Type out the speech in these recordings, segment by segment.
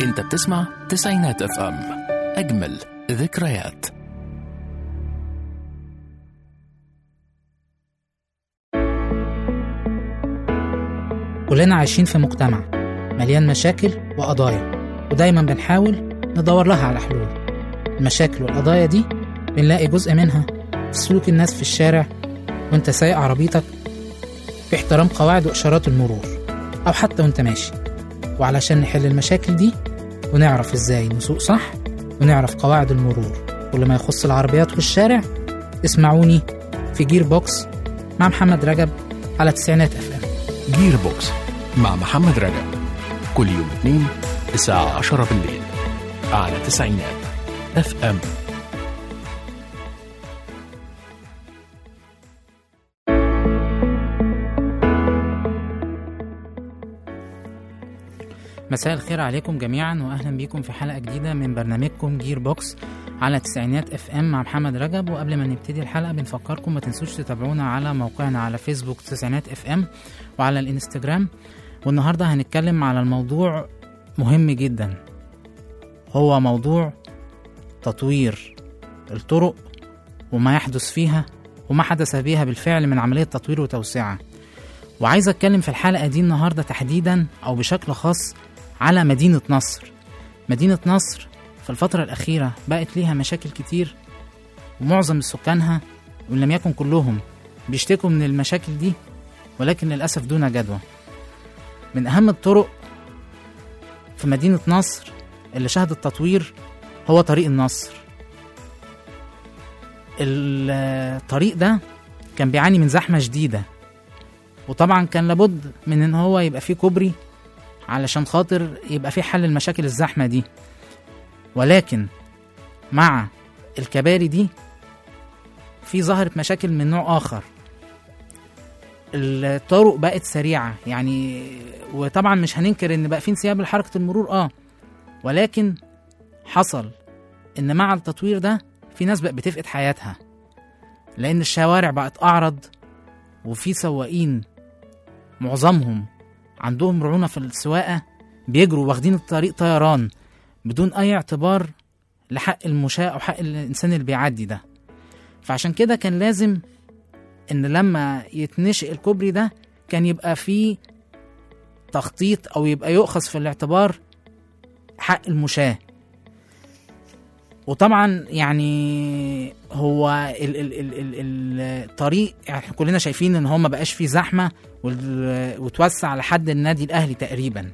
انت بتسمع تسعينات اف ام، اجمل ذكريات. كلنا عايشين في مجتمع مليان مشاكل وقضايا، ودايما بنحاول ندور لها على حلول. المشاكل والقضايا دي بنلاقي جزء منها في سلوك الناس في الشارع وانت سايق عربيتك، في احترام قواعد وإشارات المرور، أو حتى وانت ماشي. وعلشان نحل المشاكل دي ونعرف ازاي نسوق صح ونعرف قواعد المرور كل ما يخص العربيات والشارع، اسمعوني في جير بوكس مع محمد رجب على تسعينات اف ام. جير بوكس مع محمد رجب كل يوم اثنين الساعة 10 بالليل على تسعينات اف ام. مساء الخير عليكم جميعا، واهلا بيكم في حلقة جديدة من برنامجكم جير بوكس على تسعينات اف ام مع محمد رجب. وقبل ما نبتدي الحلقة بنفكركم ما تنسوش تتابعونا على موقعنا على فيسبوك تسعينات اف ام وعلى الانستجرام. والنهاردة هنتكلم على الموضوع مهم جدا، هو موضوع تطوير الطرق وما يحدث فيها وما حدث بها بالفعل من عملية تطوير وتوسعة. وعايز اتكلم في الحلقة دي النهاردة تحديدا او بشكل خاص على مدينة نصر. مدينة نصر في الفترة الأخيرة بقت ليها مشاكل كتير، ومعظم سكانها وإن لم يكن كلهم بيشتكوا من المشاكل دي، ولكن للأسف دون جدوى. من أهم الطرق في مدينة نصر اللي شهدت تطوير هو طريق النصر. الطريق ده كان بيعاني من زحمة شديدة، وطبعا كان لابد من ان هو يبقى فيه كوبري علشان خاطر يبقى فيه حل المشاكل الزحمة دي. ولكن مع الكباري دي في ظهرت مشاكل من نوع آخر. الطرق بقت سريعة يعني، وطبعا مش هننكر ان بقى في انسياب لحركة المرور ولكن حصل ان مع التطوير ده في ناس بقت بتفقد حياتها، لان الشوارع بقت اعرض، وفي سواقين معظمهم عندهم رعونة في السواقة بيجروا واخدين الطريق طيران بدون اي اعتبار لحق المشاة او حق الانسان اللي بيعدي ده. فعشان كده كان لازم ان لما يتنشئ الكوبري ده كان يبقى فيه تخطيط او يبقى يؤخذ في الاعتبار حق المشاة. وطبعا يعني هو الطريق يعني كلنا شايفين ان هو ما بقاش فيه زحمة وتوسع لحد النادي الاهلي تقريبا.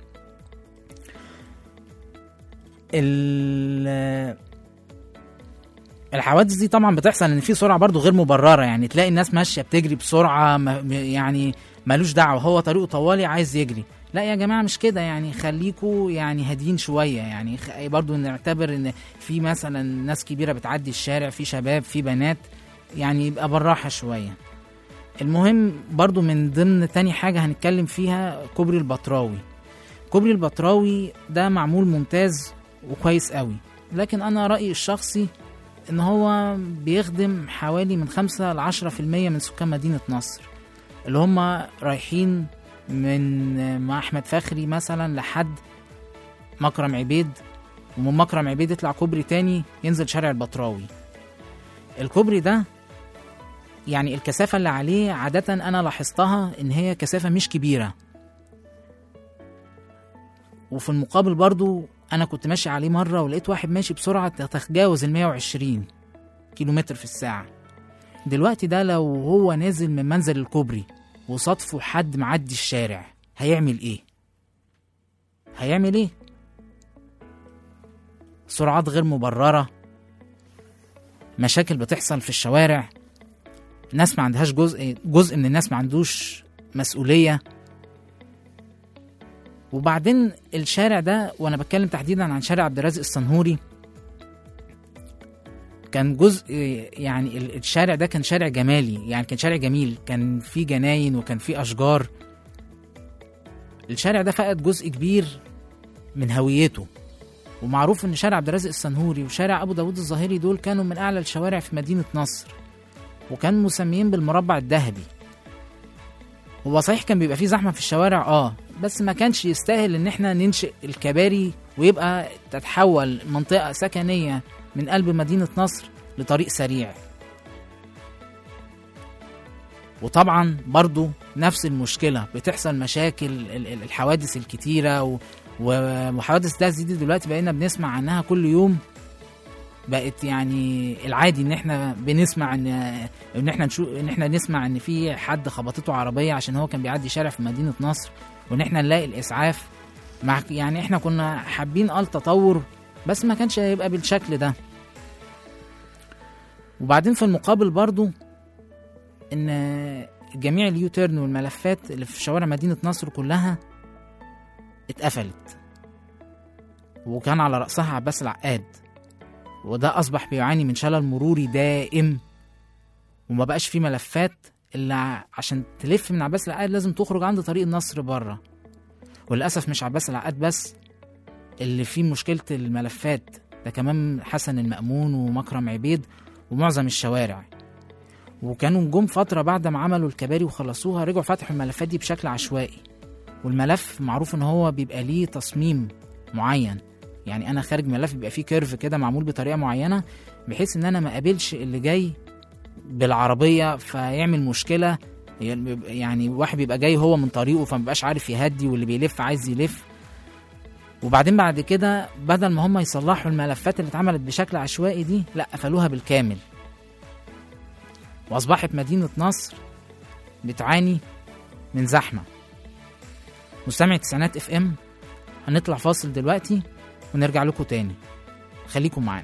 الحوادث دي طبعا بتحصل ان في سرعة برضو غير مبررة، يعني تلاقي الناس ماشية بتجري بسرعة يعني مالوش دعوة، هو طريقه طوالي عايز يجري. لا يا جماعة مش كده، يعني خليكوا يعني هادين شوية، يعني برضو نعتبر ان في مثلا ناس كبيرة بتعدي الشارع، في شباب في بنات، يعني يبقى بالراحة شوية. المهم برضو من ضمن تاني حاجة هنتكلم فيها كوبري البطراوي. كوبري البطراوي ده معمول ممتاز وكويس قوي، لكن انا رأيي الشخصي ان هو بيخدم حوالي من 5-10% من سكان مدينة نصر، اللي هم رايحين من مع احمد فخري مثلا لحد مكرم عبيد، ومن مكرم عبيد يطلع كوبري تاني ينزل شارع البطراوي. الكوبري ده يعني الكثافة اللي عليه عادة انا لاحظتها ان هي كثافة مش كبيرة، وفي المقابل برضو انا كنت ماشي عليه مرة ولقيت واحد ماشي بسرعة تتجاوز 120 كيلومتر في الساعة. دلوقتي ده لو هو نازل من منزل الكوبري وصادفه حد معدي الشارع هيعمل ايه؟ سرعات غير مبررة، مشاكل بتحصل في الشوارع، ناس ما عندهاش جزء من الناس ما عندوش مسؤولية. وبعدين الشارع ده، وانا بتكلم تحديدا عن شارع عبد الرازق السنهوري، كان جزء يعني الشارع ده كان شارع جمالي، يعني كان شارع جميل، كان فيه جناين وكان فيه أشجار. الشارع ده فقد جزء كبير من هويته، ومعروف ان شارع عبد الرازق السنهوري وشارع ابو داود الظاهري دول كانوا من اعلى الشوارع في مدينة نصر، وكانوا مسميين بالمربع الذهبي. هو صحيح كان بيبقى فيه زحمة في الشوارع بس ما كانش يستاهل ان احنا ننشئ الكباري ويبقى تتحول منطقة سكنية من قلب مدينة نصر لطريق سريع. وطبعا برضو نفس المشكلة بتحصل، مشاكل الحوادث الكتيرة وحوادث ده زيدت دلوقتي، بقينا بنسمع عنها كل يوم، بقت يعني العادي ان احنا بنسمع ان احنا نسمع ان في حد خبطته عربية عشان هو كان بيعدي شارع في مدينة نصر، وان احنا نلاقي الاسعاف يعني احنا كنا حابين التطور، بس ما كانش هيبقى بالشكل ده. وبعدين في المقابل برضو ان جميع اليوتيرن والملفات اللي في شوارع مدينة نصر كلها اتقفلت، وكان على رأسها عباس العقاد، وده أصبح بيعاني من شلل مروري دائم، وما بقاش فيه ملفات إلا عشان تلف من عباس العقاد لازم تخرج عند طريق النصر بره. وللأسف مش عباس العقاد بس اللي فيه مشكلة الملفات، ده كمان حسن المأمون ومكرم عبيد ومعظم الشوارع. وكانوا نجوم فترة بعد ما عملوا الكباري وخلصوها رجعوا فتحوا الملفات دي بشكل عشوائي، والملف معروف ان هو بيبقى ليه تصميم معين، يعني انا خارج ملف بيبقى فيه كيرف كده معمول بطريقة معينة بحيث ان انا ما قابلش اللي جاي بالعربية فيعمل مشكلة، يعني واحد بيبقى جاي هو من طريقه فمبقاش عارف يهدي، واللي بيلف عايز يلف. وبعدين بعد كده بدل ما هم يصلحوا الملفات اللي اتعملت بشكل عشوائي دي، لا قفلوها بالكامل، واصبحت مدينة نصر بتعاني من زحمة. مستمع تسعينات اف ام، هنطلع فاصل دلوقتي ونرجع لكم تاني، خليكم معانا.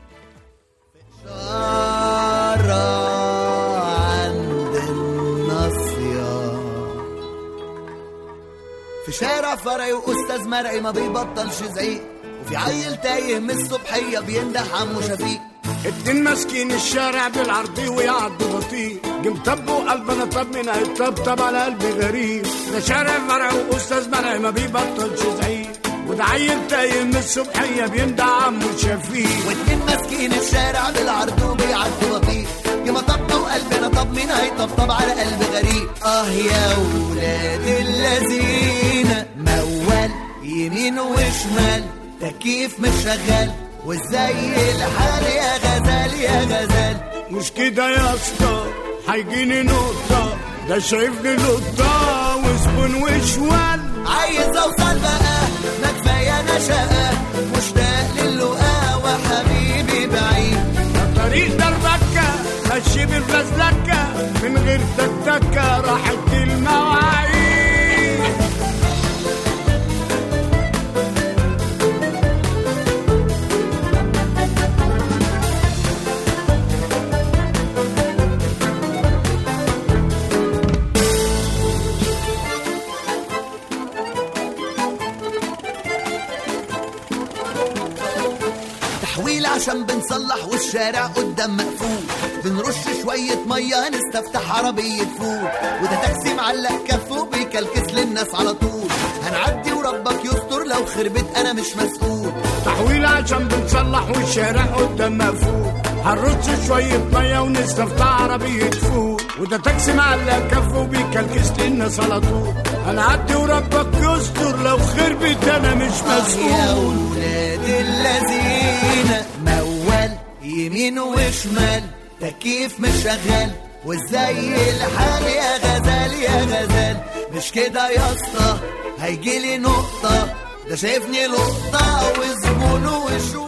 عند الناصية في شارع فرعي وأستاذ مرعي ما بيبطلش زعيق، وفي عيل تايه من الصبحية بيندح عمو شفيق. اتنين ماسكين الشارع بالعرضي ويعدوا بطيء، جم طبوا قلبنا طب من هيطبطب على قلبي غريب. ده شارع فرعي وأستاذ مرعي ما بيبطلش زعيق، وده عيل تايه من الصبحية بيندع عمو شفيق. واتنين ماسكين الشارع بالعرض وبيعدوا بطيء، جم طبوا قلبنا طب من هيطبطب على قلبي غريب. يا ولاد الذين موال يمين وشمال، تكييف مش شغال وازاي الحال يا غزال يا غزال. مش كده يا اسطى هيجيني نقطة، ده شايفني نقطة وزبون وشوال. عايز اوصل بقى ما كفاية انا شقة، مشتاق للقاء وحبيبي بعيد. طريق دربكة ماشي بالفزلكة من غير تكتكة راحت المواعيد. عشان بنصلح والشارع قدام مقفول، بنرش شوية مية نستفتح عربية فول، وده تاكسي معلق كفه بيكلكس للناس على طول. هنعدي وربك يستر لو خربت انا مش مسؤول. تحويل عشان بنصلح والشارع قدام مقفول، هنرش شوية مية ونستفتح عربية فول، وده تاكسي معلق كفه بيكلكس للناس على طول. هنعدي وربك يستر لو خربت انا مش مسؤول. يا ولاد الذين موال يمين وشمال، تكييف مش شغال وازاي الحال يا غزال يا غزال. مش كده يا اسطى هيجيلي نقطة، ده شايفني لقطة وزبونه وشوال.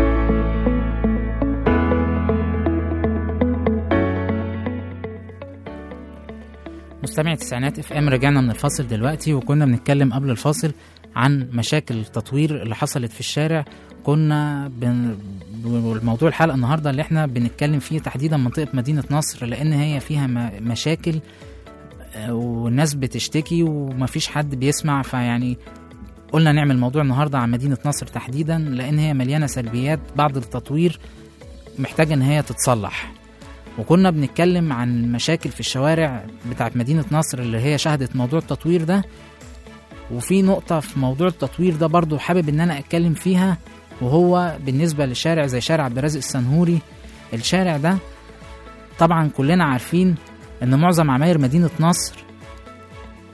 مستمع التسعينات اف ام، رجعنا من الفاصل دلوقتي، وكنا بنتكلم قبل الفاصل عن مشاكل التطوير اللي حصلت في الشارع. كنا الموضوع الحلقة النهاردة اللي احنا بنتكلم فيه تحديدا منطقة مدينة نصر، لان هي فيها مشاكل والناس بتشتكي ومفيش حد بيسمع، فيعني قلنا نعمل موضوع النهاردة عن مدينة نصر تحديدا، لان هي مليانة سلبيات بعد التطوير محتاجة ان هي تتصلح. وكنا بنتكلم عن مشاكل في الشوارع بتاعت مدينة نصر اللي هي شهدت موضوع التطوير ده. وفي نقطة في موضوع التطوير ده برضو حابب ان انا اتكلم فيها، وهو بالنسبة لشارع زي شارع عبد الرازق السنهوري. الشارع ده طبعا كلنا عارفين ان معظم عماير مدينة نصر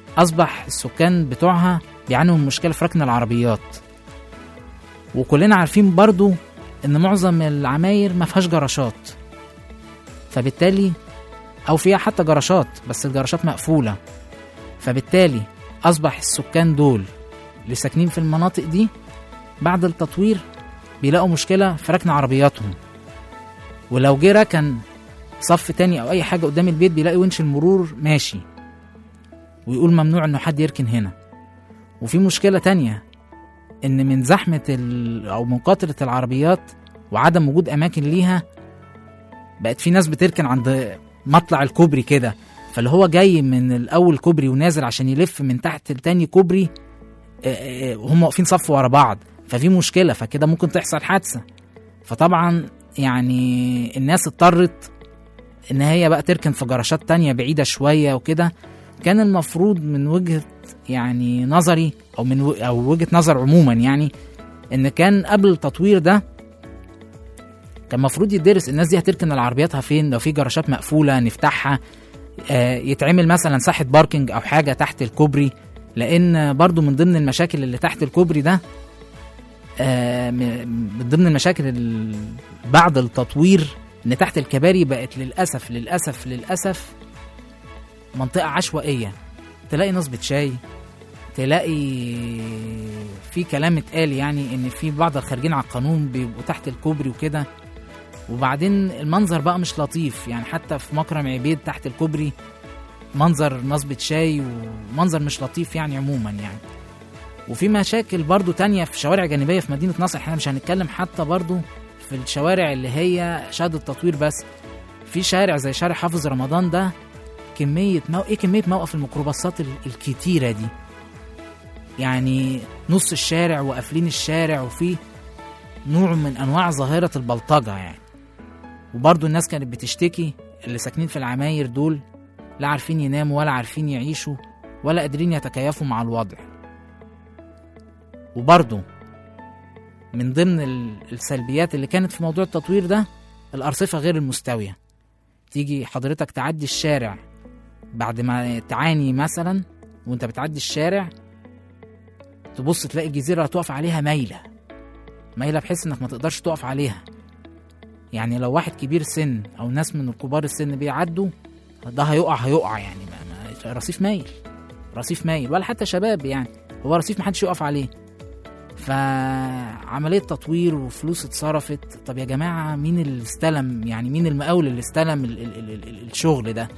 أصبح السكان بتوعها بيعانوا من مشكلة في ركن العربيات. وكلنا عارفين برضو إن معظم العماير ما فيهاش جراشات، فبالتالي أو فيها حتى جراشات بس الجراشات مقفولة، فبالتالي أصبح السكان دول اللي ساكنين في المناطق دي بعد التطوير بيلاقوا مشكلة في ركن عربياتهم. ولو جه ركن صف تاني أو أي حاجة قدام البيت بيلاقي ونش المرور ماشي ويقول ممنوع إنه حد يركن هنا. وفي مشكلة تانية إن من زحمة أو من كثرة العربيات وعدم وجود أماكن ليها بقت في ناس بتركن عند مطلع الكوبري كده، فاللي هو جاي من الأول كوبري ونازل عشان يلف من تحت التاني كوبري وهم واقفين صف ورا بعض، ففي مشكلة، فكده ممكن تحصل حادثة. فطبعا يعني الناس اضطرت إن هي بقى تركن في جراشات تانية بعيدة شوية وكده. كان المفروض من وجهة يعني نظري أو وجهة نظر عموما يعني إن كان قبل التطوير ده كان مفروض يدرس الناس دي هتركن العربياتها فين، لو في جراشات مقفولة نفتحها، يتعمل مثلا ساحة باركينج أو حاجة تحت الكوبري، لأن برضو من ضمن المشاكل اللي تحت الكوبري ده من ضمن المشاكل بعد التطوير إن تحت الكباري بقت للأسف منطقة عشوائية. تلاقي نصبة شاي، تلاقي في كلام اتقال يعني إن في بعض الخارجين على القانون بيبقوا تحت الكوبري وكده، وبعدين المنظر بقى مش لطيف يعني. حتى في مكرم عبيد تحت الكوبري منظر نصبة شاي ومنظر مش لطيف يعني عموما يعني. وفي مشاكل برضو تانية في شوارع جانبية في مدينة نصر، احنا مش هنتكلم حتى برضو في الشوارع اللي هي شهادة التطوير بس. في شارع زي شارع حافظ رمضان ده كمية موقف الميكروباصات الكتيرة دي، يعني نص الشارع وقافلين الشارع، وفي نوع من أنواع ظاهرة البلطجة يعني. وبرضو الناس كانت بتشتكي اللي ساكنين في العماير دول لا عارفين يناموا ولا عارفين يعيشوا ولا قادرين يتكيفوا مع الوضع. وبرضو من ضمن السلبيات اللي كانت في موضوع التطوير ده الأرصفة غير المستوية. تيجي حضرتك تعدي الشارع بعد ما تعاني مثلا وانت بتعدي الشارع تبص تلاقي الجزيرة هتقف عليها مايلة بحيث انك ما تقدرش تقف عليها. يعني لو واحد كبير سن او ناس من الكبار السن بيعدوا ده هيقع يعني رصيف مايل ولا حتى شباب يعني، هو رصيف محدش يقف عليه. فعملية تطوير وفلوس اتصرفت. طب يا جماعة مين اللي استلم يعني، مين المقاول اللي استلم الشغل ده؟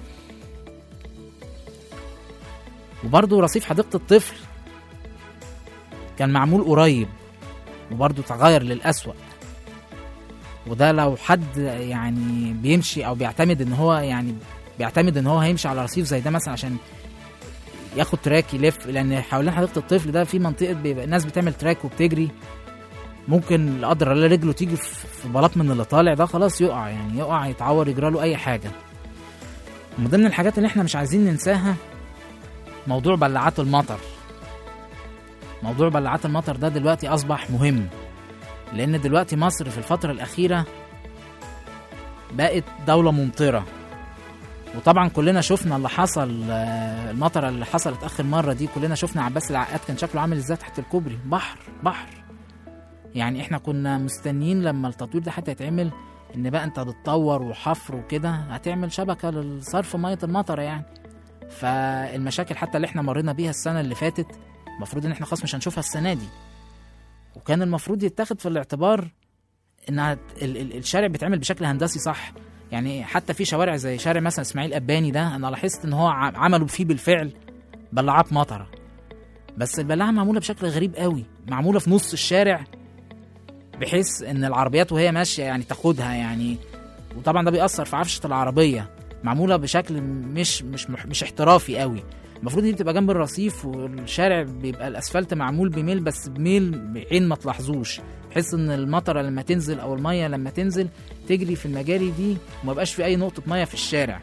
وبرضو رصيف حديقة الطفل كان معمول قريب وبرضو تغير للأسوأ. وده لو حد يعني بيمشي او بيعتمد ان هو هيمشي على رصيف زي ده مثلا عشان ياخد تراك يلف، لان حوالين حديقة الطفل ده في منطقة بيبقى الناس بتعمل تراك وبتجري، ممكن لا قدر الله رجله تيجي في بلاط من اللي طالع ده خلاص يقع يتعور يجرى له اي حاجة. من ضمن الحاجات اللي احنا مش عايزين ننساها موضوع بلعات المطر. موضوع بلعات المطر ده دلوقتي اصبح مهم، لان دلوقتي مصر في الفترة الاخيرة بقت دولة ممطرة. وطبعا كلنا شفنا اللي حصل، المطره اللي حصلت اخر مره دي كلنا شفنا عباس العقاد كان شكله عامل ازاي تحت الكوبري، بحر يعني. احنا كنا مستنيين لما التطوير ده حتى يتعمل ان بقى انت هتتطور وحفر وكده هتعمل شبكه للصرف ميه المطره يعني. فالمشاكل حتى اللي احنا مرينا بيها السنه اللي فاتت المفروض ان احنا خلاص مش هنشوفها السنه دي. وكان المفروض يتاخد في الاعتبار ان الشارع بيتعمل بشكل هندسي صح يعني. حتى في شوارع زي شارع مثلا اسماعيل أباني ده انا لاحظت ان هو عملوا فيه بالفعل بلعات مطره، بس البلاعه معموله بشكل غريب قوي، معموله في نص الشارع بحيث ان العربيات وهي ماشيه يعني تاخدها يعني. وطبعا ده بيأثر في عفشه العربيه، معموله بشكل مش احترافي قوي. المفروض دي بتبقى جنب الرصيف والشارع بيبقى الاسفلت معمول بميل، بس بميل بعين ما تلاحظوش، بحيث ان المطره لما تنزل او الميه لما تنزل تجري في المجاري دي وما بقاش في اي نقطه ميه في الشارع.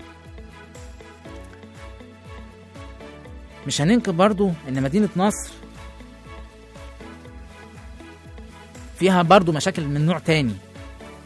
مش هننكر برضو ان مدينه نصر فيها برضو مشاكل من نوع تاني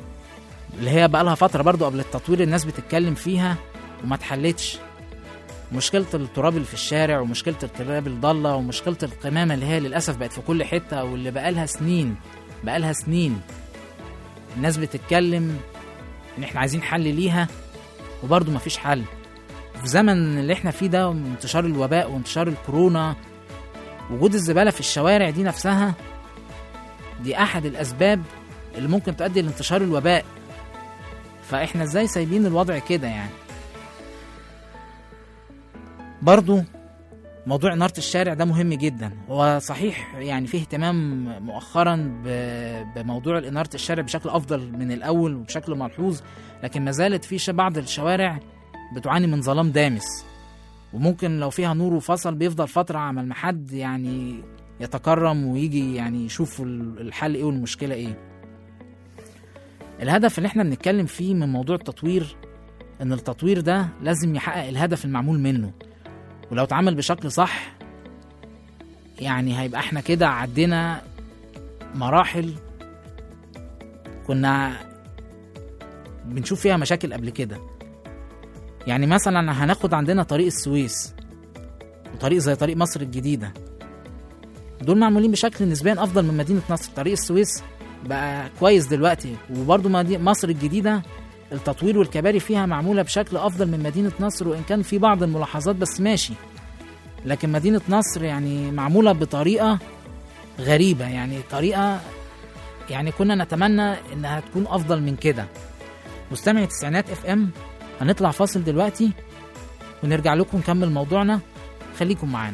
اللي هي بقى لها فتره برضو قبل التطوير الناس بتتكلم فيها وما اتحلتش. مشكلة التراب اللي في الشارع، ومشكلة الكلاب الضالة، ومشكلة القمامة اللي هي للأسف بقت في كل حتة، واللي بقالها سنين الناس بتتكلم ان احنا عايزين حل ليها وبرضه مفيش حل. في زمن اللي احنا فيه ده، انتشار الوباء وانتشار الكورونا، وجود الزبالة في الشوارع دي نفسها دي احد الاسباب اللي ممكن تؤدي لانتشار الوباء. فاحنا ازاي سايبين الوضع كده يعني؟ برضو موضوع إنارة الشارع ده مهم جدا. هو صحيح يعني فيه اهتمام مؤخرا بموضوع إنارة الشارع بشكل أفضل من الأول وبشكل ملحوظ، لكن ما زالت في بعض الشوارع بتعاني من ظلام دامس، وممكن لو فيها نور وفصل بيفضل فترة عمل ما حد يعني يتكرم ويجي يعني يشوف الحل ايه والمشكلة ايه. الهدف اللي احنا بنتكلم فيه من موضوع التطوير ان التطوير ده لازم يحقق الهدف المعمول منه، ولو اتعمل بشكل صح يعني هيبقى احنا كده عدينا مراحل كنا بنشوف فيها مشاكل قبل كده. يعني مثلا هناخد عندنا طريق السويس وطريق زي طريق مصر الجديدة، دول معمولين بشكل نسبيا أفضل من مدينة نصر. طريق السويس بقى كويس دلوقتي، وبرضو مصر الجديدة التطوير والكباري فيها معمولة بشكل أفضل من مدينة نصر، وإن كان في بعض الملاحظات بس ماشي. لكن مدينة نصر يعني معمولة بطريقة غريبة، يعني طريقة يعني كنا نتمنى إنها تكون أفضل من كده. مستمعي تسعينات FM، هنطلع فاصل دلوقتي ونرجع لكم نكمل موضوعنا، خليكم معانا.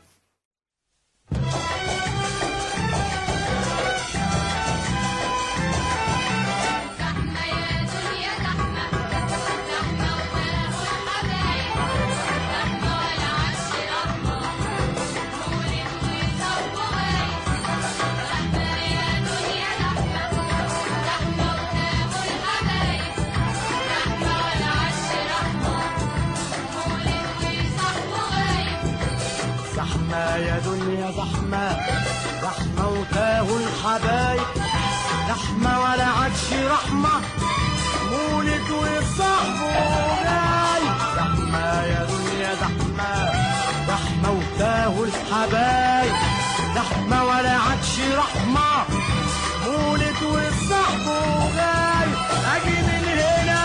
يا دنيا زحمة زحمة وتاهوا الحبايب، زحمة ولا عادش رحمة، مولد وصاحبه جاي. زحمة يا دنيا زحمة زحمة وتاهوا الحبايب، زحمة ولا عادش رحمة، مولد وصاحبه جاي. أجي من هنا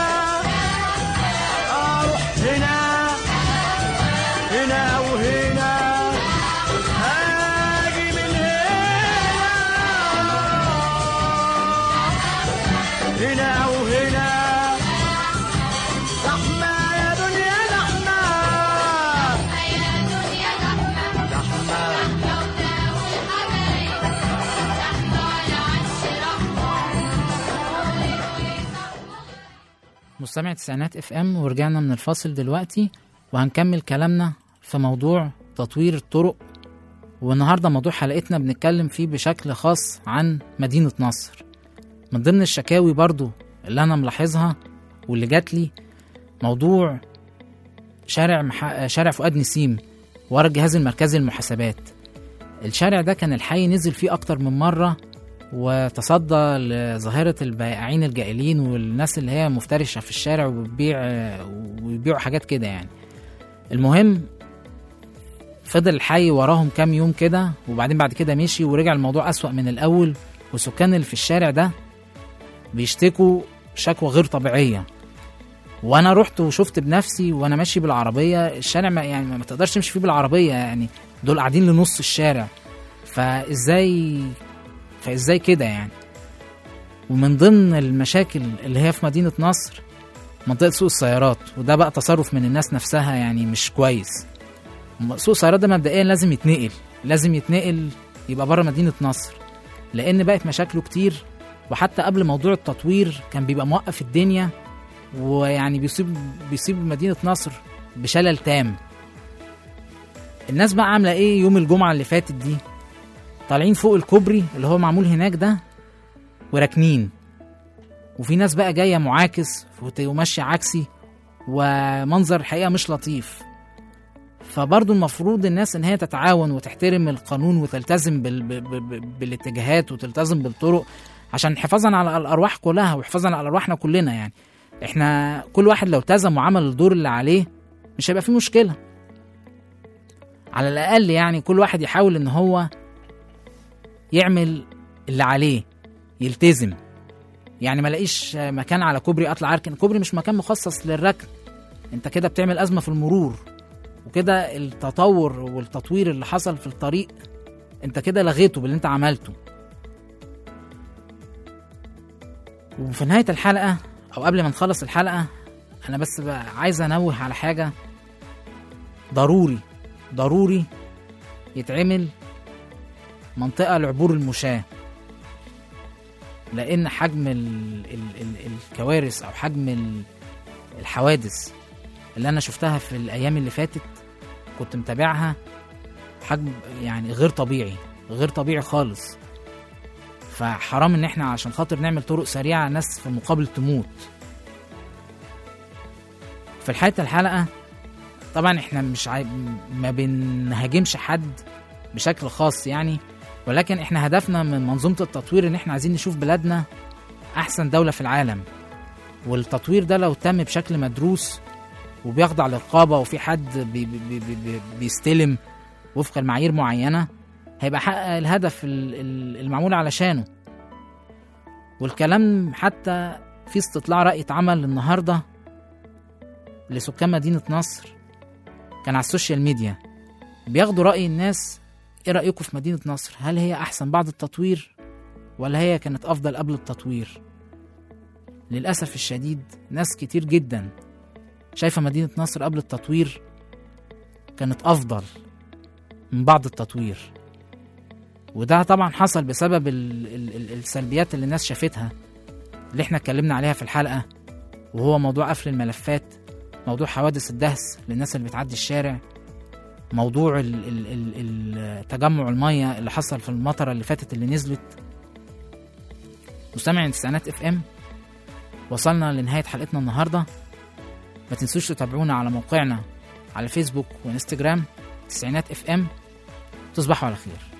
أروح هنا، هنا وهنا، هنا وهنا. زحمة يا دنيا زحمة، يا دنيا زحمة، زحمة وتاهوا الحبايب، زحمة ولا عادش رحمة. مستمع تسعينات FM، ورجعنا من الفاصل دلوقتي وهنكمل كلامنا في موضوع تطوير الطرق. والنهاردة موضوع حلقتنا بنتكلم فيه بشكل خاص عن مدينة نصر. من ضمن الشكاوي برضو اللي أنا ملاحظها واللي جات لي موضوع شارع فؤاد نسيم ورا الجهاز المركزي للمحاسبات. الشارع ده كان الحي نزل فيه أكتر من مرة وتصدى لظاهرة البائعين الجائلين والناس اللي هي مفترشة في الشارع وبيبيعوا حاجات كده يعني. المهم فضل الحي وراهم كام يوم كده، وبعدين بعد كده مشي ورجع الموضوع أسوأ من الأول، وسكان اللي في الشارع ده بيشتكوا شكوى غير طبيعية. وانا رحت وشفت بنفسي وانا ماشي بالعربية الشارع ما تقدرش تمشي فيه بالعربية، يعني دول قاعدين لنص الشارع، فازاي كده يعني. ومن ضمن المشاكل اللي هي في مدينة نصر منطقة سوق السيارات، وده بقى تصرف من الناس نفسها يعني مش كويس. سوق السيارات ده مبدئيا لازم يتنقل يبقى بره مدينة نصر، لان بقت مشاكله كتير، وحتى قبل موضوع التطوير كان بيبقى موقف الدنيا، ويعني بيصيب مدينة نصر بشلل تام. الناس بقى عاملة ايه يوم الجمعة اللي فاتت دي؟ طالعين فوق الكوبري اللي هو معمول هناك ده وراكنين، وفي ناس بقى جاية معاكس وماشية عكسي، ومنظر الحقيقة مش لطيف. فبرضو المفروض الناس ان هي تتعاون وتحترم القانون وتلتزم بالاتجاهات وتلتزم بالطرق عشان حفاظا على الارواح كلها وحفاظا على ارواحنا كلنا. يعني احنا كل واحد لو التزم وعمل الدور اللي عليه مش هيبقى فيه مشكلة. على الأقل يعني كل واحد يحاول إن هو يعمل اللي عليه، يلتزم. يعني ما لاقيش مكان على كوبري أطلع أركن، الكوبري مش مكان مخصص للركن، أنت كده بتعمل أزمة في المرور، وكده التطور والتطوير اللي حصل في الطريق أنت كده لغيته باللي أنت عملته. وفي نهاية الحلقة أو قبل ما نخلص الحلقة أنا بس عايز أنوه على حاجة ضروري يتعمل منطقة لعبور المشاة، لأن حجم الكوارث أو حجم الحوادث اللي أنا شفتها في الأيام اللي فاتت كنت متابعها حجم يعني غير طبيعي خالص. فحرام إن احنا عشان خاطر نعمل طرق سريعة ناس في المقابل تموت. في نهاية الحلقة طبعا احنا مش ما بنهاجمش حد بشكل خاص يعني، ولكن احنا هدفنا من منظومة التطوير ان احنا عايزين نشوف بلادنا احسن دولة في العالم. والتطوير ده لو تم بشكل مدروس وبيخضع للرقابة وفي حد بيستلم وفق المعايير معينة هيبقى حقق الهدف المعمول علشانه. والكلام حتى في استطلاع رأي اتعمل النهاردة لسكان مدينة نصر كان على السوشيال ميديا بياخدوا رأي الناس، ايه رأيكم في مدينة نصر؟ هل هي احسن بعد التطوير ولا هي كانت افضل قبل التطوير؟ للأسف الشديد ناس كتير جدا شايفة مدينة نصر قبل التطوير كانت افضل من بعد التطوير، وده طبعا حصل بسبب السلبيات اللي الناس شافتها اللي احنا اتكلمنا عليها في الحلقة، وهو موضوع قفل الملفات، موضوع حوادث الدهس للناس اللي بتعدي الشارع، موضوع تجمع المية اللي حصل في المطرة اللي فاتت اللي نزلت. مستمعين تسعينات اف ام، وصلنا لنهاية حلقتنا النهاردة. ما تنسوش تتابعونا على موقعنا على فيسبوك وانستجرام تسعينات اف ام. تصبحوا على خير.